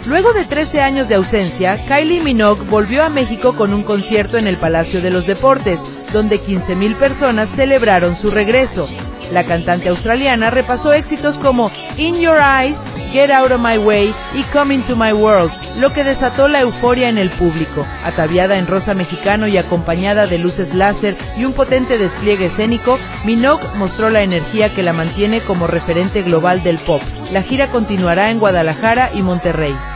Luego de 13 años de ausencia, Kylie Minogue volvió a México con un concierto en el Palacio de los Deportes, donde 15,000 personas celebraron su regreso. La cantante australiana repasó éxitos como In Your Eyes, Get Out of My Way y Come Into My World, lo que desató la euforia en el público. Ataviada en rosa mexicano y acompañada de luces láser y un potente despliegue escénico, Minogue mostró la energía que la mantiene como referente global del pop. La gira continuará en Guadalajara y Monterrey.